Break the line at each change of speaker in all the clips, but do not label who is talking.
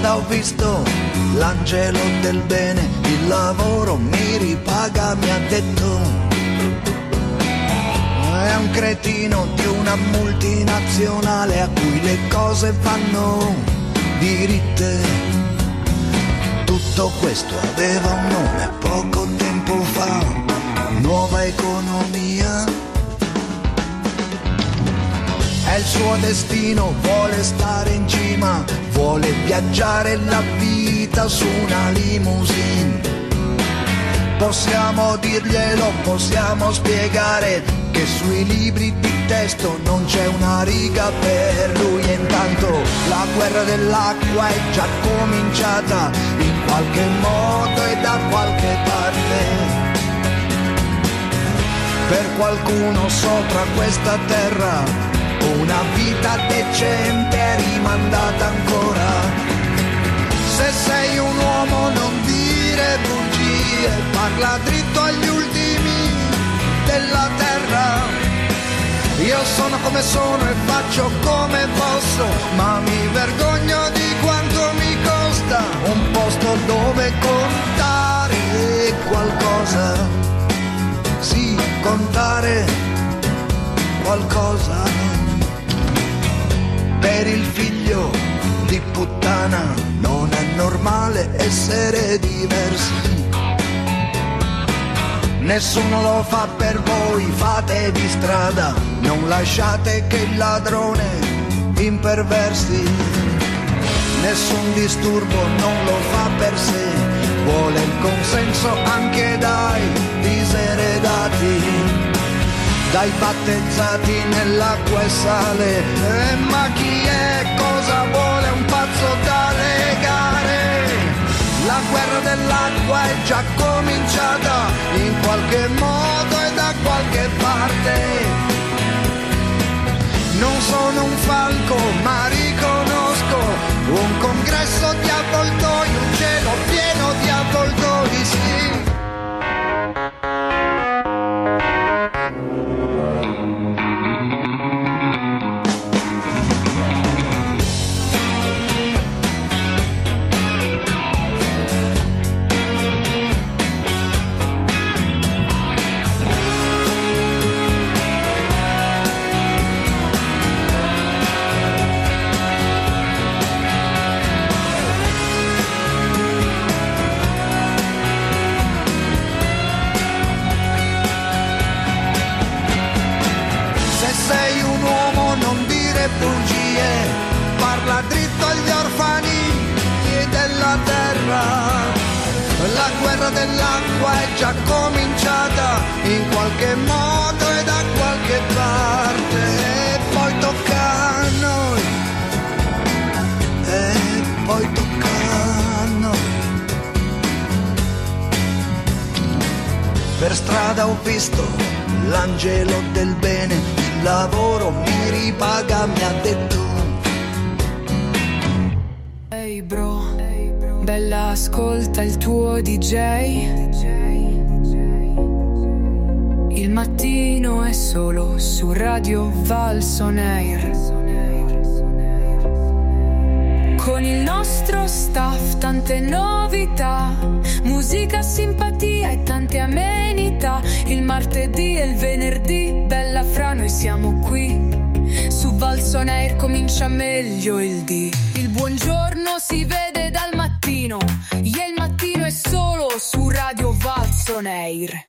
strada ho visto l'angelo del bene, il lavoro mi ripaga, mi ha detto. È un cretino di una multinazionale a cui le cose vanno diritte. Tutto questo aveva un nome poco tempo fa, nuova economia. È il suo destino, vuole stare in cima, vuole viaggiare la vita su una limousine. Possiamo dirglielo, possiamo spiegare che sui libri di testo non c'è una riga per lui. E intanto la guerra dell'acqua è già cominciata, in qualche modo e da qualche parte. Per qualcuno sopra questa terra una vita decente è rimandata ancora. Se sei un uomo non dire bugie, parla dritto agli ultimi della terra. Io sono come sono e faccio come posso, ma mi vergogno di quanto mi costa un posto dove contare qualcosa. Sì, contare qualcosa. Per il figlio di puttana non è normale essere diversi. Nessuno lo fa per voi, fatevi strada, non lasciate che il ladrone imperversi. Nessun disturbo non lo fa per sé, vuole il consenso anche dai diseredati, dai battezzati nell'acqua e sale. Ma chi è, cosa vuole un pazzo da legare? La guerra dell'acqua è già cominciata, in qualche modo e da qualche parte. Non sono un falco, ma riconosco un congresso di avvoltoi, un cielo pieno di avvoltoi, sì. Bugie, parla dritto agli orfani della terra. La guerra dell'acqua è già cominciata, in qualche modo e da qualche parte. E poi tocca a noi, e poi tocca a noi. Per strada ho visto l'angelo del bene, il lavoro mi ripaga, mi ha detto.
Ehi bro, bella ascolta il tuo DJ. Il mattino è solo su Radio Valson Air. Con il nostro staff tante novità, musica, simpatia e tante amenità. Il martedì e il venerdì, bella fra noi siamo qui. Su Valson Air comincia meglio il dì. Il buongiorno si vede dal mattino, e il mattino è solo su Radio Valson Air.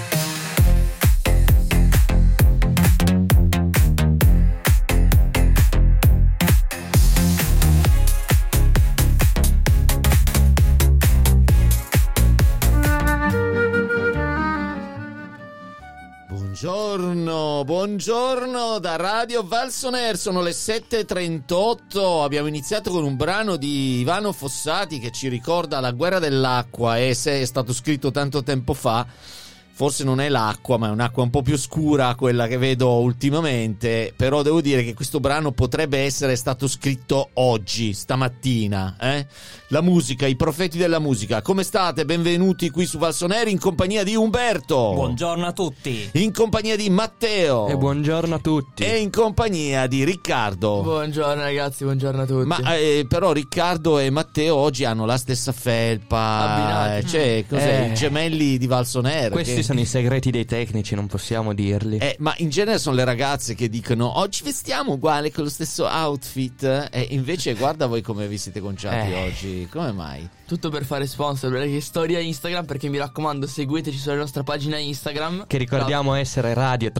Buongiorno da Radio Valson Air, sono le 7.38, abbiamo iniziato con un brano di Ivano Fossati che ci ricorda la guerra dell'acqua, e se è stato scritto tanto tempo fa Forse non è l'acqua, ma è un'acqua un po' più scura, quella che vedo ultimamente. Però devo dire che questo brano potrebbe essere stato scritto oggi, stamattina. La musica, i profeti della musica. Come state? Benvenuti qui su Valsoner in compagnia di Umberto.
Buongiorno a tutti.
In compagnia di Matteo.
E buongiorno a tutti.
E in compagnia di Riccardo.
Buongiorno ragazzi, buongiorno a tutti.
Ma però Riccardo e Matteo oggi hanno la stessa felpa.
Abbinati.
Cioè, cos'è? I gemelli di Valsoner.
Questi sono i segreti dei tecnici, non possiamo dirli.
Ma in genere sono le ragazze che dicono oggi vestiamo uguale con lo stesso outfit. E invece guarda voi come vi siete conciati oggi. Come mai?
Tutto per fare sponsor, perché storia Instagram, perché mi raccomando seguiteci sulla nostra pagina Instagram,
che ricordiamo essere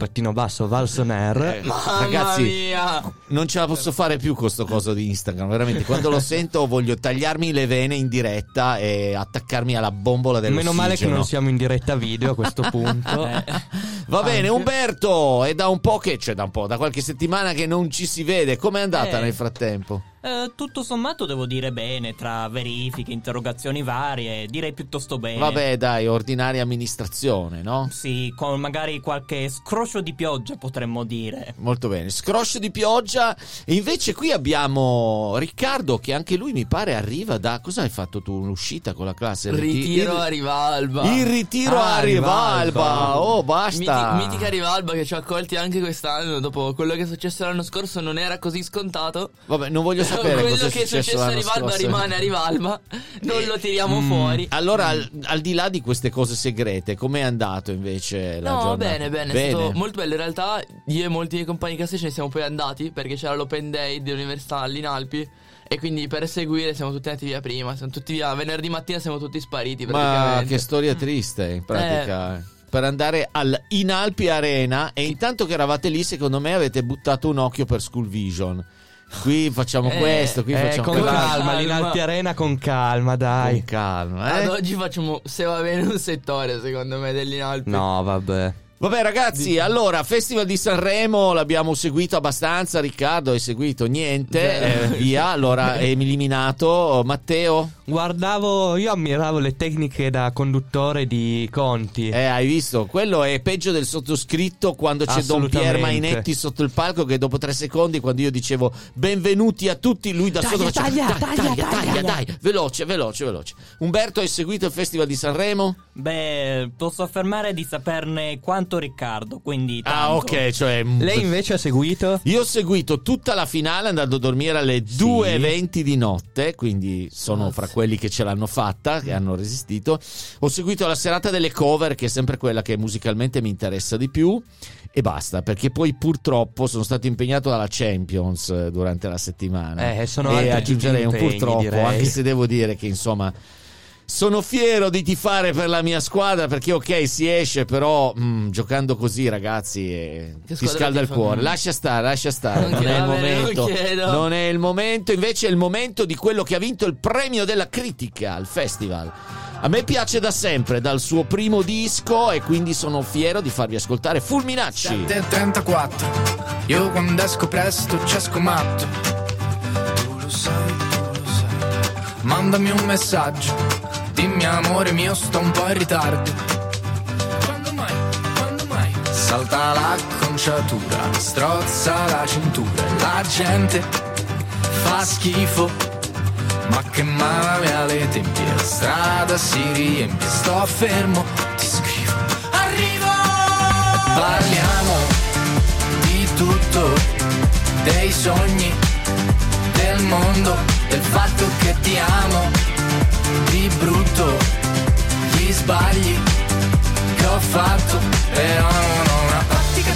radio-Valsoner.
Mamma
Ragazzi,
mia,
non ce la posso fare più con sto coso di Instagram. Veramente, quando lo sento voglio tagliarmi le vene in diretta e attaccarmi alla bombola dell'ossigeno.
Meno male che non siamo in diretta video a questo punto.
Va bene, Umberto, è da un po' che da qualche settimana che non ci si vede. Com'è andata nel frattempo?
Tutto sommato devo dire bene, tra verifiche, interrogazioni varie, direi piuttosto bene.
Vabbè dai, ordinaria amministrazione, no?
Sì, con magari qualche scroscio di pioggia potremmo dire.
Molto bene, scroscio di pioggia. E invece qui abbiamo Riccardo, che anche lui mi pare arriva da... Cosa hai fatto tu? Un'uscita con la classe?
ritiro a Rivalba.
Il ritiro a Rivalba. Oh, basta.
Mitica Rivalba che ci ha accolti anche quest'anno. Dopo quello che è successo l'anno scorso non era così scontato.
Vabbè, non voglio sapere
quello
cosa
che è successo a Rivalba rimane a Rivalba. Non lo tiriamo fuori.
Allora, al di là di queste cose segrete, com'è andato invece la giornata?
Bene. È stato molto bello. In realtà io e molti miei compagni di classe ce ne siamo poi andati, perché c'era l'open day dell'università lì in Alpi. E quindi per seguire siamo tutti andati via prima. Siamo tutti via. Venerdì mattina siamo tutti spariti praticamente.
Ma che storia triste in pratica. Per andare in Alpi Arena. E intanto che eravate lì, secondo me avete buttato un occhio per School Vision. Qui facciamo questo, qui facciamo
con calma, lì in Alpi Arena con calma, dai.
Con calma,
Ad oggi facciamo, se va bene, un settore secondo me dell'Inalpi.
No, vabbè.
Vabbè ragazzi, allora Festival di Sanremo l'abbiamo seguito abbastanza. Riccardo hai seguito niente, via. Allora è eliminato. Matteo?
Io ammiravo le tecniche da conduttore di Conti.
Hai visto? Quello è peggio del sottoscritto quando c'è Don Pier Mainetti sotto il palco, che dopo 3 secondi, quando io dicevo benvenuti a tutti, lui da sotto faceva dai, veloce. Umberto, hai seguito il Festival di Sanremo?
Beh, posso affermare di saperne quanto Riccardo, quindi tanto.
Ok, cioè
lei invece ha seguito?
Io ho seguito tutta la finale, andando a dormire alle 2:20 di notte, quindi sono fra quelli che ce l'hanno fatta, che hanno resistito. Ho seguito la serata delle cover, che è sempre quella che musicalmente mi interessa di più, e basta, perché poi purtroppo sono stato impegnato dalla Champions durante la settimana.
E
aggiungerei un purtroppo,
direi.
Anche se devo dire che insomma sono fiero di tifare per la mia squadra, perché ok, si esce, però giocando così, ragazzi, ti scalda il cuore. Lascia stare, non è il momento. Non è il momento, invece è il momento di quello che ha vinto il premio della critica al festival. A me piace da sempre, dal suo primo disco, e quindi sono fiero di farvi ascoltare Fulminacci.
7:34, io quando esco presto ci esco matto. Tu lo sai, mandami un messaggio, dimmi amore mio sto un po' in ritardo. Quando mai? Salta l'acconciatura, strozza la cintura, la gente fa schifo. Ma che male alle tempie, la strada si riempie, sto fermo, ti scrivo, arrivo! E parliamo di tutto, dei sogni, del mondo, del fatto che ti amo, di brutto, gli sbagli che ho fatto, però non ho una tattica,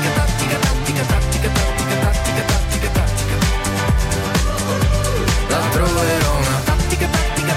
la troverò una tattica,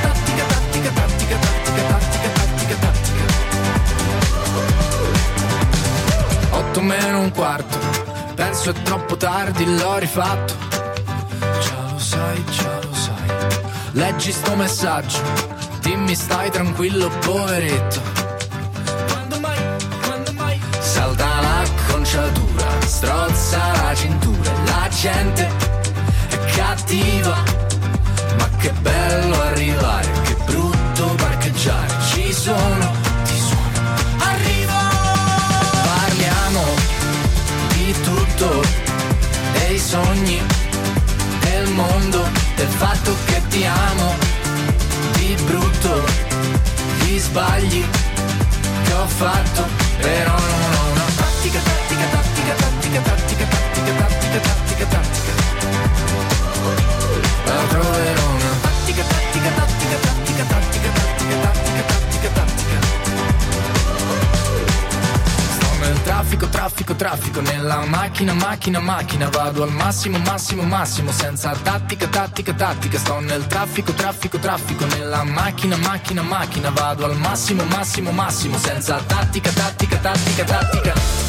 8:15, penso è troppo tardi, l'ho rifatto. Già lo sai, leggi sto messaggio, dimmi stai tranquillo poveretto. Quando mai? Salta l'acconciatura, strozza la cintura, la gente è cattiva, ma che bello arrivare, che brutto parcheggiare, ci sono, ti suono, arrivo! brutto, gli sbagli che ho fatto, però non ho una tattica, tattica, tattica, tattica, tattica, tattica, tattica, tattica, tattica. La troverò una tattica, tattica, tattica, tattica, tattica, tattica, tattica, tattica, tattica. Sto nel traffico, traffico, traffico, nella macchina, macchina, macchina, vado al massimo, massimo, massimo, senza tattica, tattica, tattica. Sto nel traffico, traffico, traffico, nella macchina, macchina, macchina, vado al massimo, massimo, massimo, senza tattica, tattica, tattica, tattica.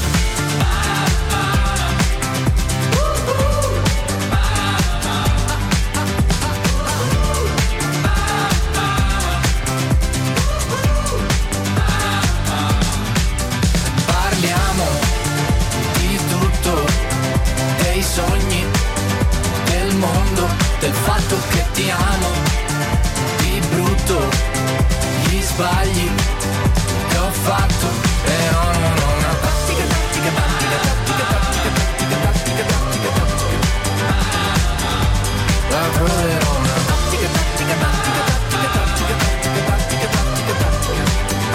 Sogni del mondo, del fatto che ti amo, di brutto, gli sbagli che ho fatto, però non ho una tattica, tattica, tattica, tattica, tattica, tattica, tattica, tattica, tattica. La troverò una tattica, tattica, tattica, tattica, tattica, tattica, tattica, tattica, tattica.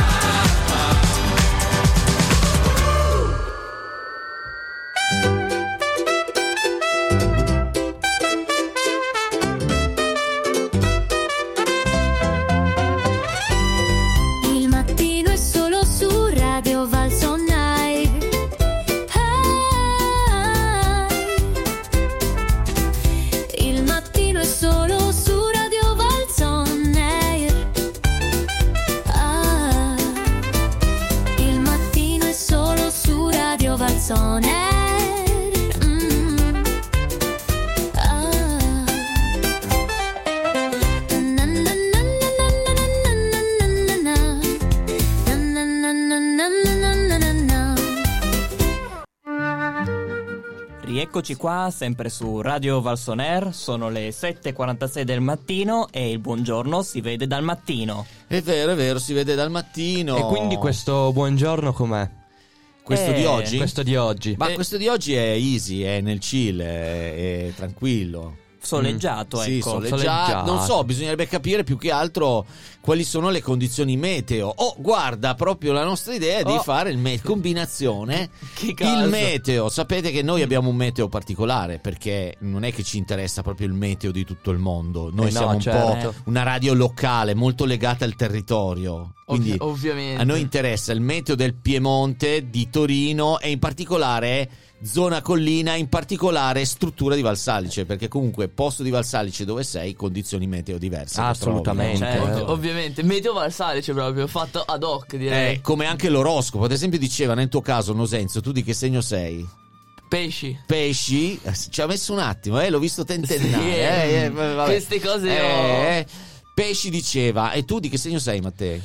Eccoci qua, sempre su Radio Valsoner, sono le 7:46 del mattino e il buongiorno si vede dal mattino.
È vero, si vede dal mattino.
E quindi questo buongiorno com'è?
Questo di oggi?
Questo di oggi.
Ma questo di oggi è easy, è nel chill, è tranquillo.
Soleggiato,
Sì,
ecco.
soleggiato. Non so, bisognerebbe capire più che altro quali sono le condizioni meteo. Oh, guarda, proprio la nostra idea è di fare il combinazione.
Che caso.
Il meteo. Sapete che noi abbiamo un meteo particolare, perché non è che ci interessa proprio il meteo di tutto il mondo. Noi siamo un po' una radio locale, molto legata al territorio. Quindi
ovviamente
a noi interessa il meteo del Piemonte, di Torino e in particolare zona collina, in particolare struttura di Valsalice, perché comunque posto di Valsalice dove sei, condizioni meteo diverse.
Assolutamente,
certo. Ovviamente meteo Valsalice proprio fatto ad hoc, direi.
Come anche l'oroscopo, ad esempio diceva nel tuo caso Nosenzo, tu di che segno sei?
Pesci,
ci ha messo un attimo, l'ho visto tentennare.
Sì, queste cose
Pesci diceva, e tu di che segno sei, Matteo?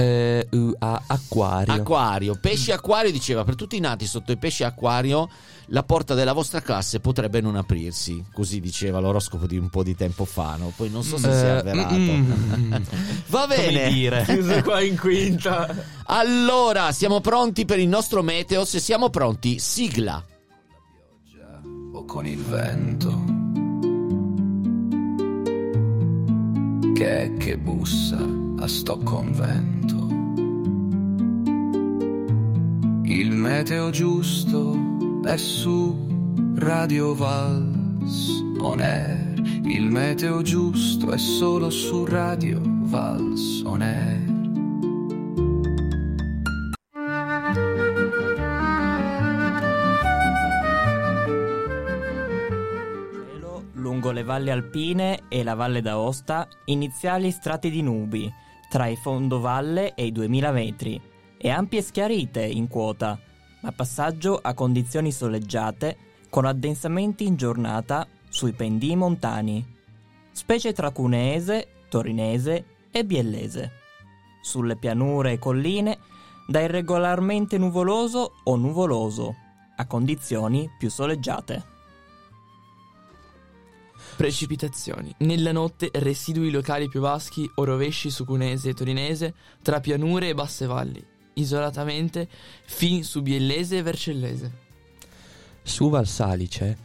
Acquario.
Pesci Acquario diceva: per tutti i nati sotto i pesci Acquario la porta della vostra classe potrebbe non aprirsi. Così diceva l'oroscopo di un po' di tempo fa, no? Poi non so se si è avverato. Va bene,
come dire, chiuso qua in quinta.
Allora siamo pronti per il nostro meteo? Se siamo pronti, sigla.
Con la pioggia o con il vento che bussa a sto convento. Il meteo giusto è su Radio Vals On Air. Il meteo giusto è solo su Radio Vals On Air.
Lungo le valli alpine e la Valle d'Aosta, iniziali strati di nubi, tra il fondovalle e i 2000 metri, e ampie schiarite in quota, ma passaggio a condizioni soleggiate con addensamenti in giornata sui pendii montani, specie tra Cuneese, Torinese e Biellese. Sulle pianure e colline da irregolarmente nuvoloso o nuvoloso, a condizioni più soleggiate.
Precipitazioni. Nella notte residui locali piovaschi o rovesci su Cuneese e Torinese, tra pianure e basse valli, isolatamente fin su Biellese e Vercellese.
Su Valsalice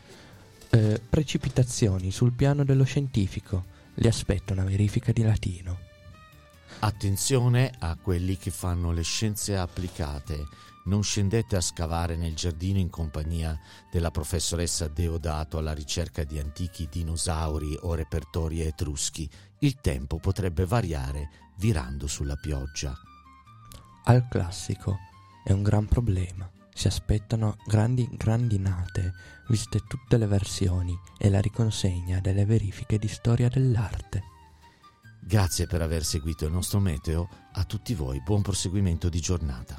precipitazioni sul piano dello scientifico. Li aspetta una verifica di latino.
Attenzione a quelli che fanno le scienze applicate. Non scendete a scavare nel giardino in compagnia della professoressa Deodato alla ricerca di antichi dinosauri o repertori etruschi. Il tempo potrebbe variare virando sulla pioggia.
Al classico è un gran problema. Si aspettano grandi grandinate, viste tutte le versioni e la riconsegna delle verifiche di storia dell'arte.
Grazie per aver seguito il nostro meteo. A tutti voi buon proseguimento di giornata.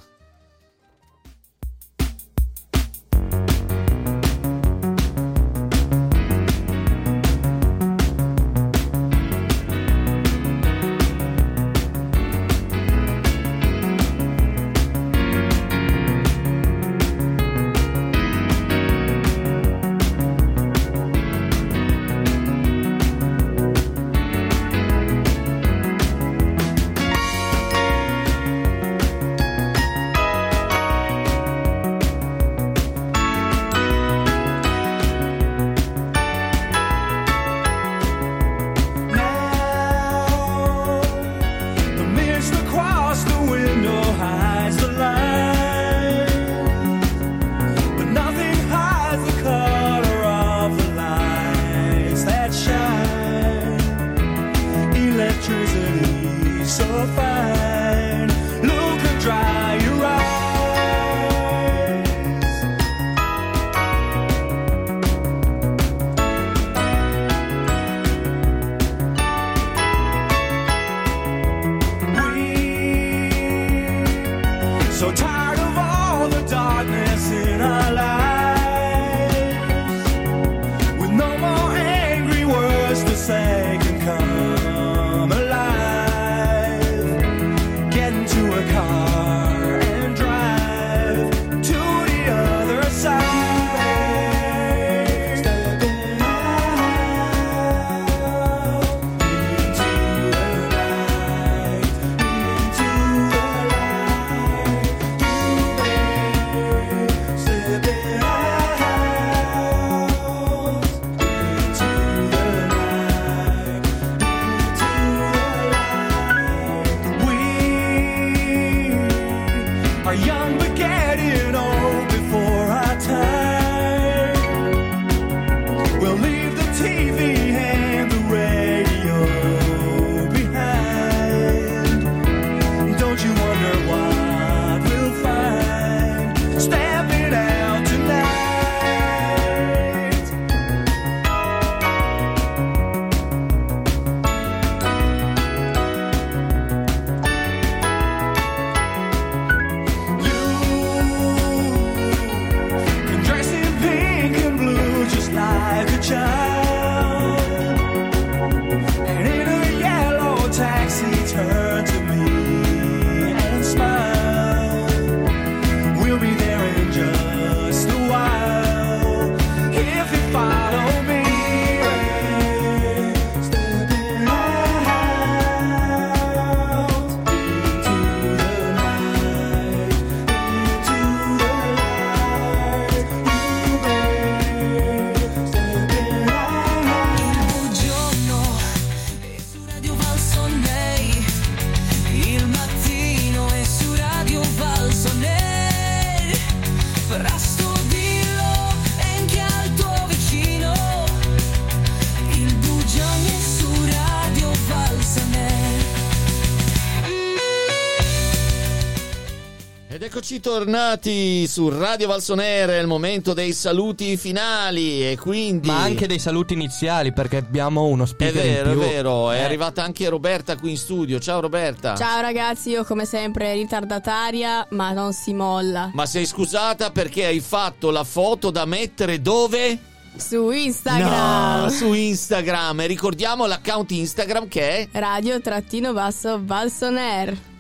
Eccoci tornati su Radio Valsonair, è il momento dei saluti finali e quindi...
Ma anche dei saluti iniziali, perché abbiamo uno speaker in più.
È vero, è arrivata anche Roberta qui in studio. Ciao Roberta.
Ciao ragazzi, io come sempre ritardataria, ma non si molla.
Ma sei scusata perché hai fatto la foto da mettere dove?
Su Instagram.
No, su Instagram. E ricordiamo l'account Instagram che è
Radio-Valsonair.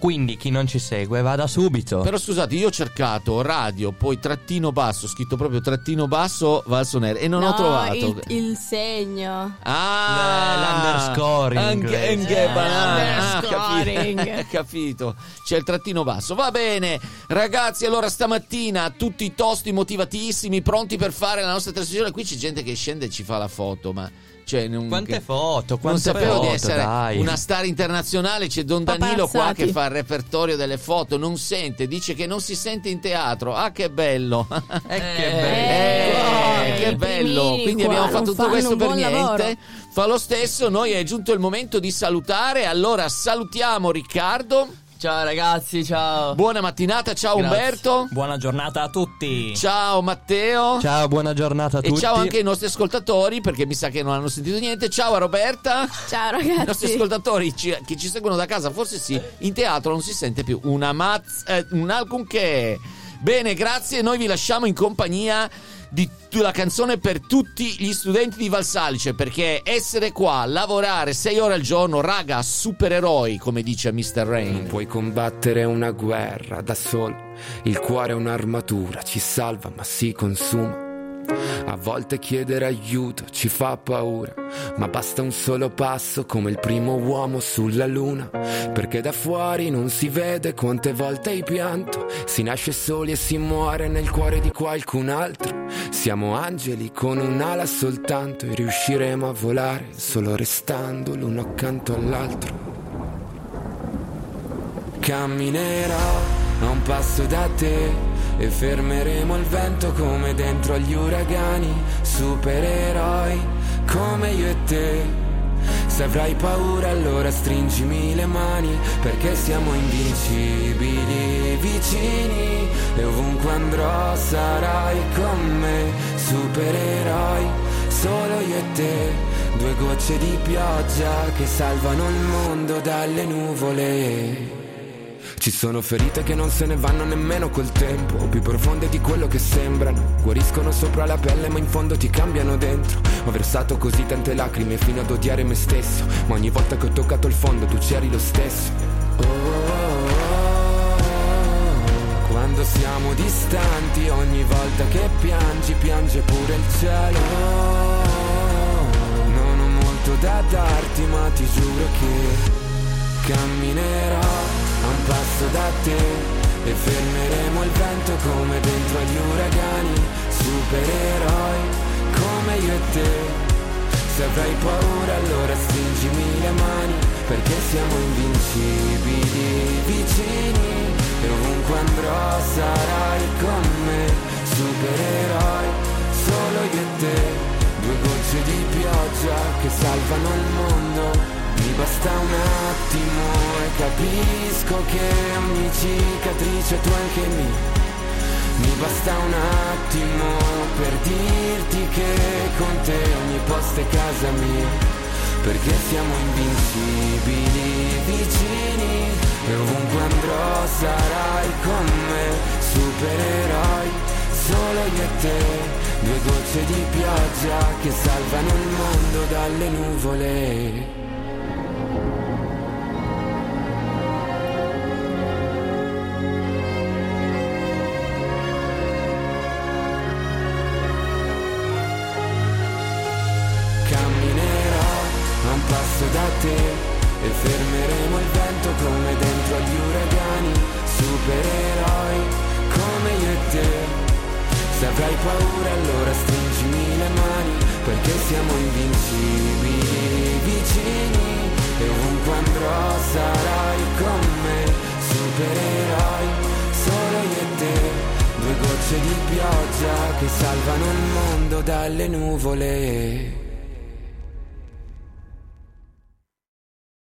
Quindi chi non ci segue vada subito.
Però scusate, io ho cercato radio, poi trattino basso, scritto proprio trattino basso Valsoner, e non ho trovato
il segno.
L'underscoring.
Capito. C'è il trattino basso. Va bene, ragazzi, allora stamattina tutti tosti, motivatissimi, pronti per fare la nostra trasmissione. Qui c'è gente che scende e ci fa la foto, ma
quante foto,
non sapevo
foto,
di essere
dai.
Una star internazionale. C'è Don Danilo qua che fa il repertorio delle foto, non sente, dice che non si sente in teatro. Ah, che bello. Che bello. Quindi abbiamo fatto tutto questo per niente. Lavoro. Fa lo stesso. Noi è giunto il momento di salutare. Allora salutiamo Riccardo.
Ciao ragazzi, ciao.
Buona mattinata, ciao. Grazie. Umberto.
Buona giornata a tutti.
Ciao Matteo.
Ciao, buona giornata a tutti.
E ciao anche ai nostri ascoltatori, perché mi sa che non hanno sentito niente. Ciao a Roberta.
Ciao ragazzi.
I nostri ascoltatori che ci seguono da casa, forse sì. In teatro non si sente più un alcunché. Bene, grazie. Noi vi lasciamo in compagnia di la canzone per tutti gli studenti di Valsalice, perché essere qua, lavorare 6 ore al giorno, raga, supereroi, come dice Mr. Rain.
Non puoi combattere una guerra da solo, il cuore è un'armatura, ci salva ma si consuma. A volte chiedere aiuto ci fa paura, ma basta un solo passo come il primo uomo sulla luna, perché da fuori non si vede quante volte hai pianto, si nasce soli e si muore nel cuore di qualcun altro. Siamo angeli con un'ala soltanto e riusciremo a volare solo restando l'uno accanto all'altro. Camminerò a un passo da te e fermeremo il vento come dentro agli uragani, supereroi come io e te. Se avrai paura allora stringimi le mani, perché siamo invincibili, vicini, e ovunque andrò sarai con me. Supereroi, solo io e te, 2 gocce di pioggia che salvano il mondo dalle nuvole. Ci sono ferite che non se ne vanno nemmeno col tempo, più profonde di quello che sembrano, guariscono sopra la pelle ma in fondo ti cambiano dentro. Ho versato così tante lacrime fino ad odiare me stesso, ma ogni volta che ho toccato il fondo tu c'eri lo stesso. Quando siamo distanti, ogni volta che piangi, piange pure il cielo. Non ho molto da darti ma ti giuro che camminerò a un passo da te e fermeremo il vento come dentro agli uragani, supereroi come io e te. Se avrai paura allora stringimi le mani, perché siamo invincibili, vicini, e ovunque andrò sarai con me. Supereroi, solo io e te, 2 gocce di pioggia che salvano il mondo. Mi basta un attimo e capisco che ogni cicatrice tu anche mia. Mi basta un attimo per dirti che con te ogni posto è casa mia, perché siamo invincibili, vicini, e ovunque andrò sarai con me. Supereroi, solo io e te, 2 gocce di pioggia che salvano il mondo dalle nuvole. Da te e fermeremo il vento come dentro agli uragani, supereroi come io e te. Se avrai paura allora stringimi le mani, perché siamo invincibili, vicini, e ovunque andrò sarai con me. Supereroi, solo io e te, 2 gocce di pioggia che salvano il mondo dalle nuvole.